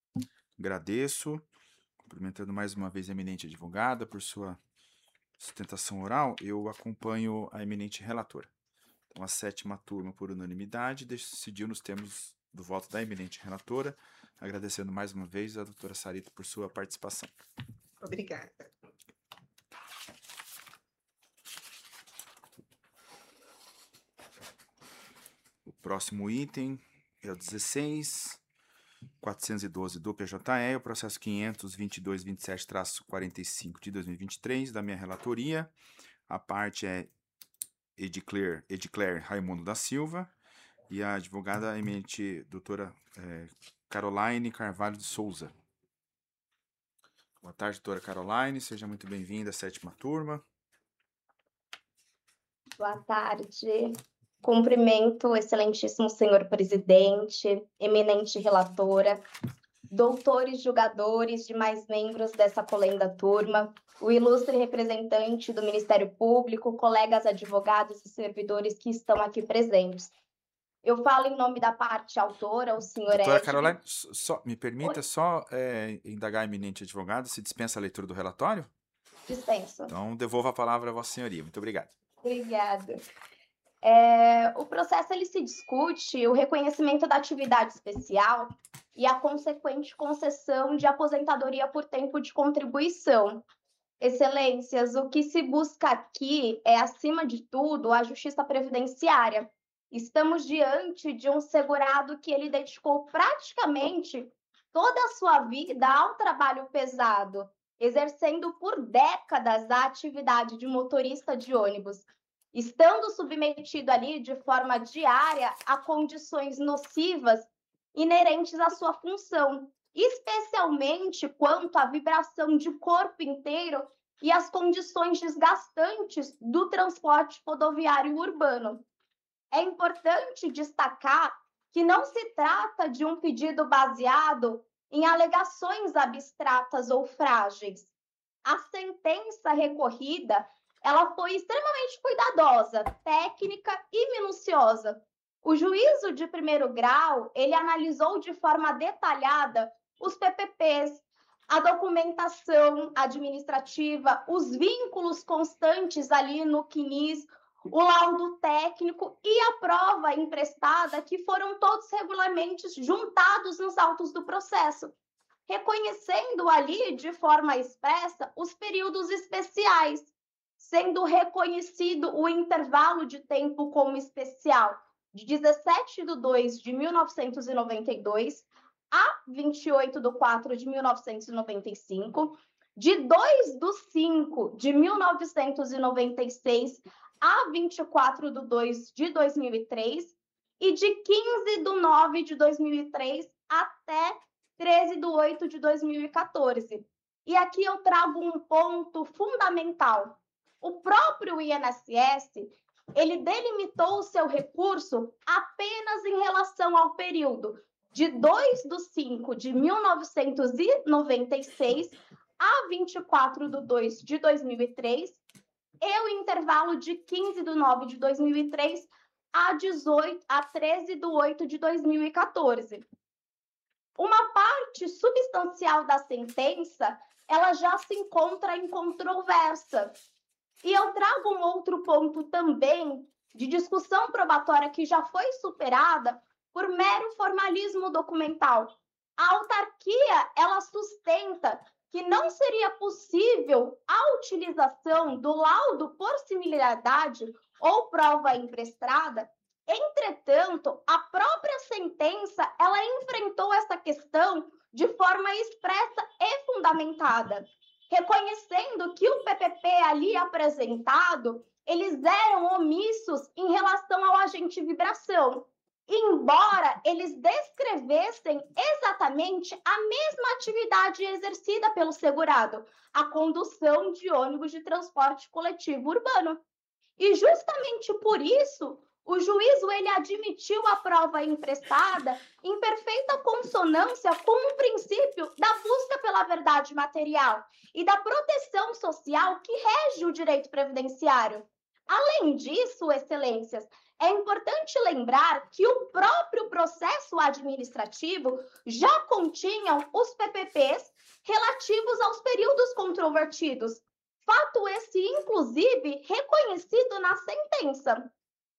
Agradeço. Cumprimentando mais uma vez a eminente advogada por sua sustentação oral, eu acompanho a eminente relatora. Então, a sétima turma, por unanimidade, decidiu nos termos do voto da eminente relatora, agradecendo mais uma vez a doutora Sarita por sua participação. Obrigada. O próximo item é o dezesseis, quatrocentos e doze do P J E, o processo quinhentos, vinte e dois, vinte e sete, quarenta e cinco de dois mil e vinte e três, da minha relatoria. A parte é Edicler, Edicler Raimundo da Silva e a advogada eminente doutora é, Caroline Carvalho de Souza. Boa tarde, doutora Caroline, seja muito bem-vinda à sétima turma. Boa tarde. Cumprimento o excelentíssimo senhor presidente, eminente relatora, doutores julgadores, demais membros dessa colenda turma, o ilustre representante do Ministério Público, colegas advogados e servidores que estão aqui presentes. Eu falo em nome da parte autora, o senhor Doutora Edgar. Caroline, só, me permita Oi? só é, indagar a eminente advogada, se dispensa a leitura do relatório? Dispenso. Então, devolvo a palavra a Vossa Senhoria. Muito obrigado. Obrigada. É, o processo ele se discute o reconhecimento da atividade especial e a consequente concessão de aposentadoria por tempo de contribuição. Excelências, o que se busca aqui é, acima de tudo, a justiça previdenciária. Estamos diante de um segurado que ele dedicou praticamente toda a sua vida ao trabalho pesado, exercendo por décadas a atividade de motorista de ônibus, estando submetido ali de forma diária a condições nocivas inerentes à sua função, especialmente quanto à vibração de corpo inteiro e as condições desgastantes do transporte rodoviário urbano. É importante destacar que não se trata de um pedido baseado em alegações abstratas ou frágeis. A sentença recorrida, ela foi extremamente cuidadosa, técnica e minuciosa. O juízo de primeiro grau, ele analisou de forma detalhada os P P Ps, a documentação administrativa, os vínculos constantes ali no C N I S, o laudo técnico e a prova emprestada, que foram todos regularmente juntados nos autos do processo, reconhecendo ali de forma expressa os períodos especiais, sendo reconhecido o intervalo de tempo como especial de dezessete de dois de mil novecentos e noventa e dois a vinte e oito de quatro de mil novecentos e noventa e cinco, de dois de cinco de mil novecentos e noventa e seis a vinte e quatro de dois de dois mil e três e de quinze de nove de dois mil e três até treze de oito de dois mil e quatorze. E aqui eu trago um ponto fundamental. O próprio I N S S, ele delimitou o seu recurso apenas em relação ao período de dois de cinco de mil novecentos e noventa e seis a vinte e quatro de dois de dois mil e três e o intervalo de quinze de nove de dois mil e três a dezoito a treze de oito de dois mil e quatorze. Uma parte substancial da sentença, ela já se encontra em controvérsia. E eu trago um outro ponto também de discussão probatória que já foi superada por mero formalismo documental. A autarquia, ela sustenta que não seria possível a utilização do laudo por similaridade ou prova emprestada. Entretanto, a própria sentença, ela enfrentou essa questão de forma expressa e fundamentada, reconhecendo que o P P P ali apresentado, eles eram omissos em relação ao agente vibração, embora eles descrevessem exatamente a mesma atividade exercida pelo segurado, a condução de ônibus de transporte coletivo urbano. E justamente por isso, o juízo ele admitiu a prova emprestada em perfeita consonância com o princípio da busca pela verdade material e da proteção social que rege o direito previdenciário. Além disso, excelências, é importante lembrar que o próprio processo administrativo já continha os P P Ps relativos aos períodos controvertidos, fato esse, inclusive, reconhecido na sentença.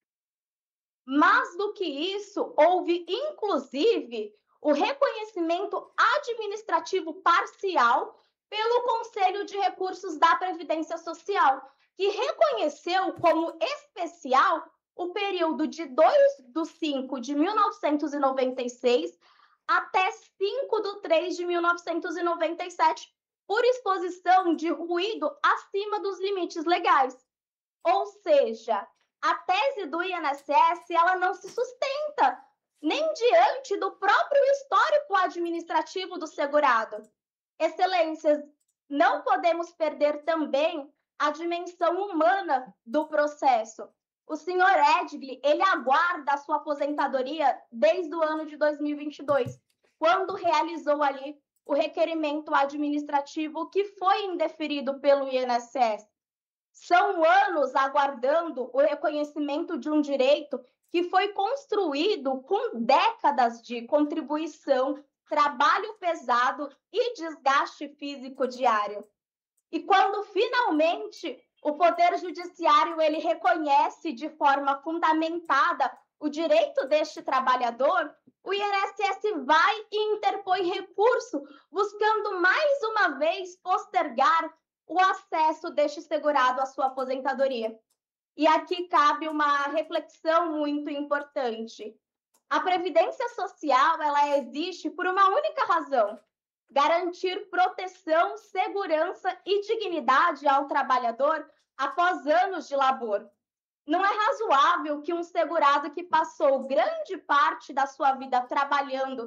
Mais do que isso, houve, inclusive, o reconhecimento administrativo parcial pelo Conselho de Recursos da Previdência Social, que reconheceu como especial o período de dois de cinco de mil novecentos e noventa e seis até cinco de três de mil novecentos e noventa e sete, por exposição de ruído acima dos limites legais. Ou seja, a tese do I N S S ela não se sustenta nem diante do próprio histórico administrativo do segurado. Excelências, não podemos perder também a dimensão humana do processo. O senhor Edgley, ele aguarda a sua aposentadoria desde o ano de dois mil e vinte e dois, quando realizou ali o requerimento administrativo que foi indeferido pelo I N S S. São anos aguardando o reconhecimento de um direito que foi construído com décadas de contribuição, trabalho pesado e desgaste físico diário. E quando finalmente o Poder Judiciário ele reconhece de forma fundamentada o direito deste trabalhador, o I N S S vai e interpõe recurso, buscando mais uma vez postergar o acesso deste segurado à sua aposentadoria. E aqui cabe uma reflexão muito importante. A Previdência Social, ela existe por uma única razão: garantir proteção, segurança e dignidade ao trabalhador após anos de labor. Não é razoável que um segurado que passou grande parte da sua vida trabalhando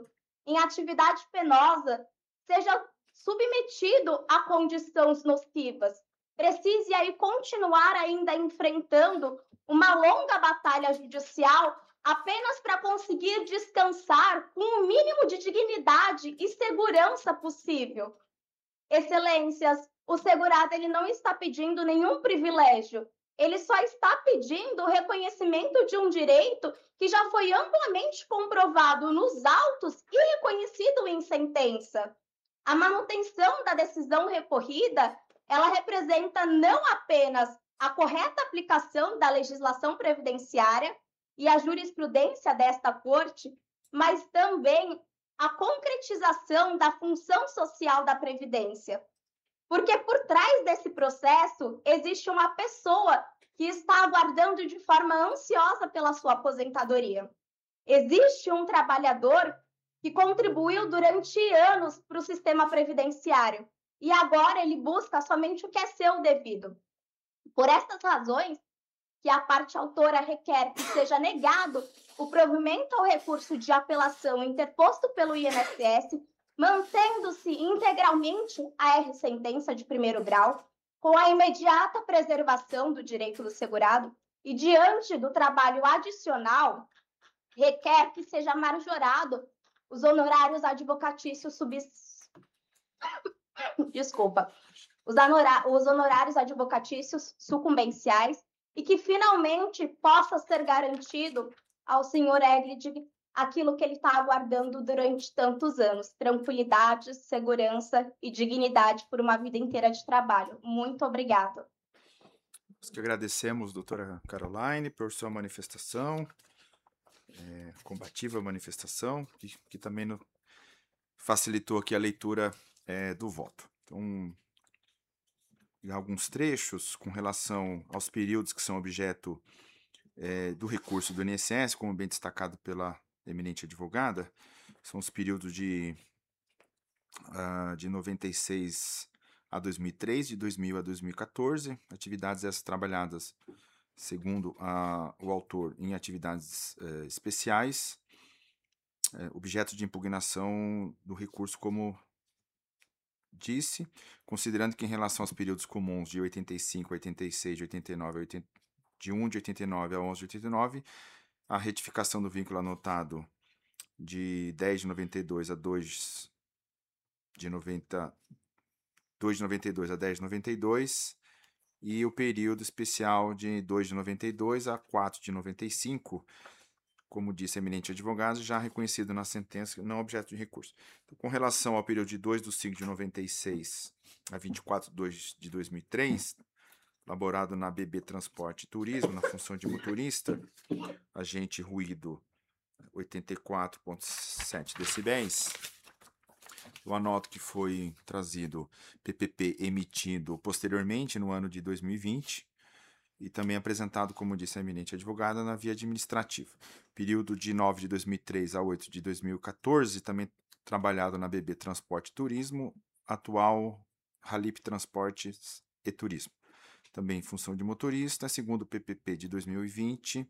em atividade penosa seja submetido a condições nocivas, precise aí continuar ainda enfrentando uma longa batalha judicial apenas para conseguir descansar com o mínimo de dignidade e segurança possível. Excelências, o segurado ele não está pedindo nenhum privilégio, ele só está pedindo o reconhecimento de um direito que já foi amplamente comprovado nos autos e reconhecido em sentença. A manutenção da decisão recorrida, ela representa não apenas a correta aplicação da legislação previdenciária e a jurisprudência desta Corte, mas também a concretização da função social da Previdência. Porque por trás desse processo existe uma pessoa que está aguardando de forma ansiosa pela sua aposentadoria. Existe um trabalhador que contribuiu durante anos para o sistema previdenciário e agora ele busca somente o que é seu devido. Por estas razões, que a parte autora requer que seja negado o provimento ao recurso de apelação interposto pelo I N S S, mantendo-se integralmente a R-sentença de primeiro grau, com a imediata preservação do direito do segurado e diante do trabalho adicional, requer que seja majorado os honorários advocatícios subs... Desculpa. Os, honora... os honorários advocatícios sucumbenciais e que finalmente possa ser garantido ao senhor Egrid aquilo que ele está aguardando durante tantos anos, tranquilidade, segurança e dignidade por uma vida inteira de trabalho. Muito obrigada. Nós que agradecemos, doutora Caroline, por sua manifestação, é, combativa manifestação, que, que também no, facilitou aqui a leitura é, do voto. Então, em alguns trechos, com relação aos períodos que são objeto é, do recurso do I N S S, como bem destacado pela eminente advogada, são os períodos de, uh, de noventa e seis a dois mil e três, de dois mil a dois mil e quatorze, atividades essas trabalhadas, segundo a, o autor, em atividades uh, especiais, uh, objeto de impugnação do recurso, como disse, considerando que em relação aos períodos comuns de oitenta e cinco, oitenta e seis, de oitenta e nove, oitenta, de um de oitenta e nove a onze de oitenta e nove, a retificação do vínculo anotado de dez de noventa e dois a dois de noventa, dois de noventa e dois a dez de noventa e dois, e o período especial de dois de noventa e dois a quatro de noventa e cinco, como disse a eminente advogado, já reconhecido na sentença, não objeto de recurso. Então, com relação ao período de dois de cinco de noventa e seis a vinte e quatro de dois de dois mil e três, elaborado na B B Transporte e Turismo, na função de motorista, agente ruído oitenta e quatro vírgula sete decibéis, eu anoto que foi trazido P P P emitido posteriormente, no ano de dois mil e vinte, e também apresentado, como disse a eminente advogada, na via administrativa. Período de nove de dois mil e três a oito de dois mil e quatorze, também trabalhado na B B Transporte e Turismo, atual Halip Transportes e Turismo. Também em função de motorista, segundo o P P P de dois mil e vinte,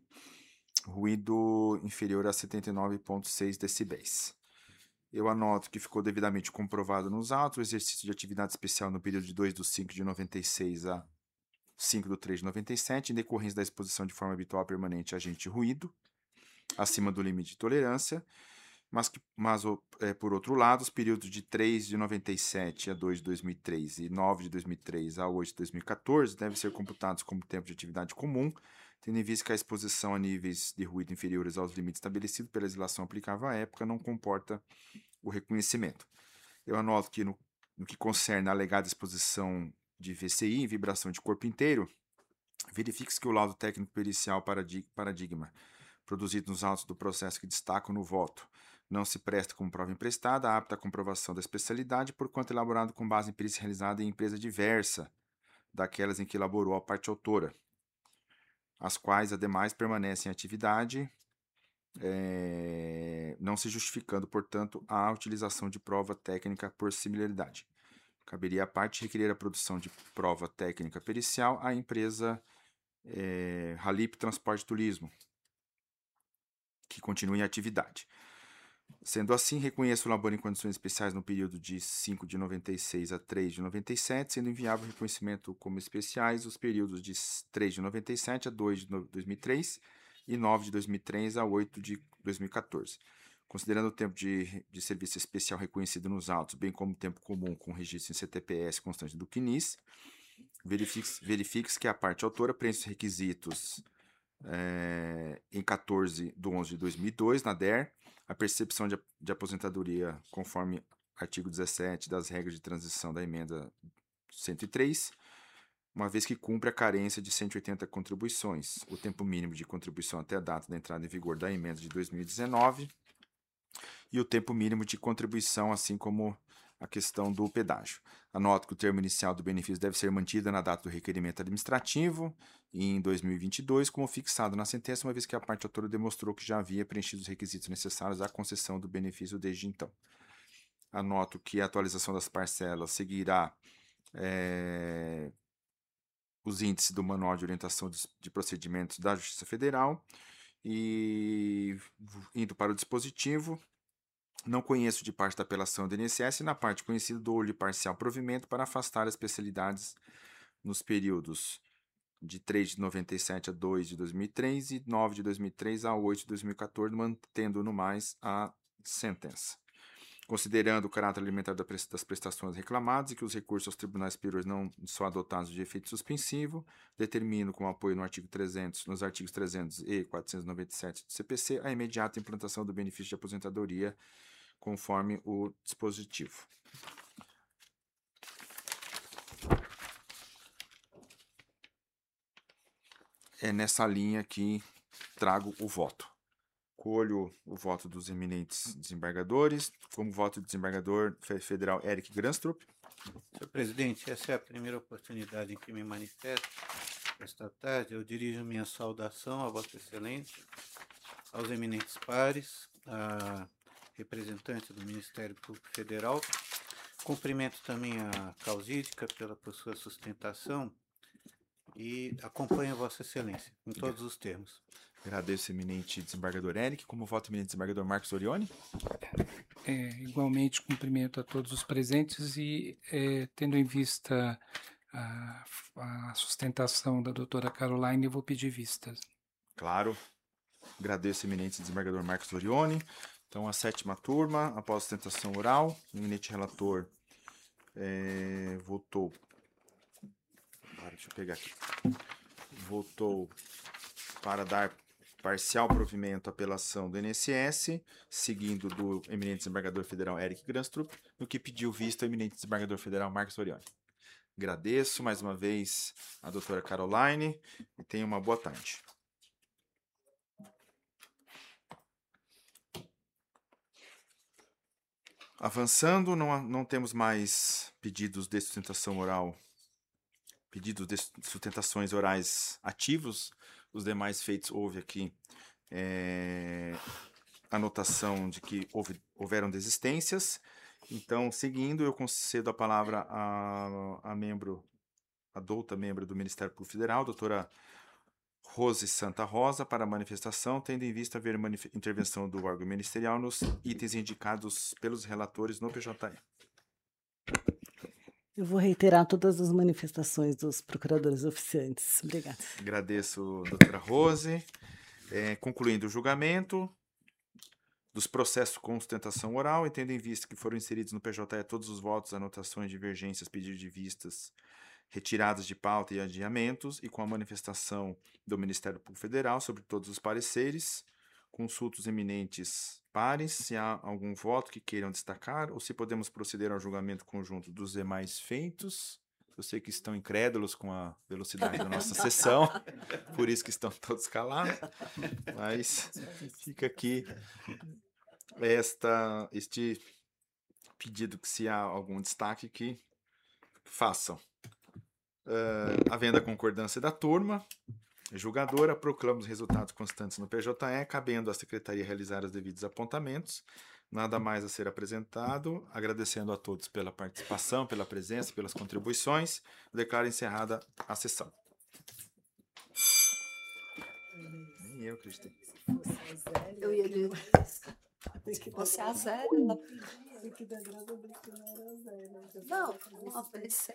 ruído inferior a setenta e nove vírgula seis decibéis. Eu anoto que ficou devidamente comprovado nos autos o exercício de atividade especial no período de dois de cinco de noventa e seis a cinco de três de noventa e sete, em decorrência da exposição de forma habitual permanente a agente ruído, acima do limite de tolerância, mas, que, mas é, por outro lado, os períodos de três de noventa e sete a dois de dois mil e três e nove de dois mil e três a oito de dois mil e quatorze devem ser computados como tempo de atividade comum, tendo em vista que a exposição a níveis de ruído inferiores aos limites estabelecidos pela legislação aplicável à época não comporta o reconhecimento. Eu anoto que no, no que concerne a alegada exposição de V C I, vibração de corpo inteiro, verifique-se que o laudo técnico pericial paradigma, produzido nos autos do processo que destacam no voto, não se presta como prova emprestada, apta à comprovação da especialidade, porquanto elaborado com base em perícia realizada em empresa diversa daquelas em que elaborou a parte autora, as quais, ademais, permanecem em atividade, é, não se justificando, portanto, a utilização de prova técnica por similaridade. Caberia à parte requerer a produção de prova técnica pericial à empresa é, Halip Transporte e Turismo, que continue em atividade. Sendo assim, reconheço o labor em condições especiais no período de cinco de noventa e seis a três de noventa e sete, sendo inviável o reconhecimento como especiais os períodos de três de noventa e sete a dois de dois mil e três e nove de dois mil e três a oito de dois mil e quatorze. Considerando o tempo de, de serviço especial reconhecido nos autos, bem como o tempo comum com registro em C T P S constante do C N I S, verifique-se verifique que a parte autora preenche os requisitos é, em quatorze de onze de dois mil e dois, na D E R, a percepção de, de aposentadoria conforme artigo dezessete das regras de transição da emenda cento e três, uma vez que cumpre a carência de cento e oitenta contribuições, o tempo mínimo de contribuição até a data da entrada em vigor da emenda de dois mil e dezenove e o tempo mínimo de contribuição, assim como a questão do pedágio. Anoto que o termo inicial do benefício deve ser mantido na data do requerimento administrativo em dois mil e vinte e dois, como fixado na sentença, uma vez que a parte autora demonstrou que já havia preenchido os requisitos necessários à concessão do benefício desde então. Anoto que a atualização das parcelas seguirá é, os índices do Manual de Orientação de Procedimentos da Justiça Federal e, indo para o dispositivo, não conheço de parte da apelação do I N S S e na parte conhecida dou-lhe parcial provimento para afastar as especialidades nos períodos de três de noventa e sete a dois de dois mil e três e nove de dois mil e três a oito de dois mil e quatorze, mantendo no mais a sentença. Considerando o caráter alimentar das prestações reclamadas e que os recursos aos tribunais superiores não são adotados de efeito suspensivo, determino, com apoio no artigo trezentos, nos artigos trezentos e quatrocentos e noventa e sete do C P C, a imediata implantação do benefício de aposentadoria conforme o dispositivo. É nessa linha que trago o voto. Colho o voto dos eminentes desembargadores, como voto do desembargador federal Eric Granstrup. Senhor presidente, essa é a primeira oportunidade em que me manifesto esta tarde. Eu dirijo minha saudação a Vossa Excelência, aos eminentes pares, a representante do Ministério Público Federal. Cumprimento também a Causídica pela por sua sustentação e acompanho Vossa Excelência em todos os termos. Agradeço, eminente desembargador Eric. Como voto, eminente desembargador Marcos Orione? É, igualmente, cumprimento a todos os presentes e, é, tendo em vista a, a sustentação da doutora Caroline, eu vou pedir vistas. Claro. Agradeço, eminente desembargador Marcos Orione. Então, a sétima turma, após a sustentação oral, o eminente relator é, votou. Deixa eu pegar aqui. Votou para dar parcial provimento à apelação do I N S S, seguindo do eminente desembargador federal Eric Granstrup, no que pediu vista o eminente desembargador federal Marcos Orione. Agradeço mais uma vez a doutora Caroline e tenha uma boa tarde. Avançando, não, não temos mais pedidos de sustentação oral, pedidos de sustentações orais ativos. Os demais feitos, houve aqui é, anotação de que houve, houveram desistências. Então, seguindo, eu concedo a palavra a, a membro, a douta membro do Ministério Público Federal, doutora Rose Santa Rosa, para a manifestação, tendo em vista haver intervenção do órgão ministerial nos itens indicados pelos relatores no P J E. Eu vou reiterar todas as manifestações dos procuradores oficiantes. Obrigada. Agradeço, doutora Rose. É, concluindo o julgamento dos processos com sustentação oral, e tendo em vista que foram inseridos no P J E todos os votos, anotações, divergências, pedidos de vistas, retiradas de pauta e adiamentos, e com a manifestação do Ministério Público Federal sobre todos os pareceres, consulto os eminentes pares, se há algum voto que queiram destacar, ou se podemos proceder ao julgamento conjunto dos demais feitos. Eu sei que estão incrédulos com a velocidade da nossa sessão, por isso que estão todos calados, mas fica aqui esta, este pedido que, se há algum destaque, que façam. Uh, havendo a concordância da turma julgadora, proclamo os resultados constantes no P J E, cabendo à Secretaria realizar os devidos apontamentos. Nada mais a ser apresentado. Agradecendo a todos pela participação, pela presença, pelas contribuições. Declaro encerrada a sessão. Nem eu acreditei. Eu ia dizer. Tem que Você dar a graça. zero, ela Tem que dar graça a Deus que não era zero. não, uma vez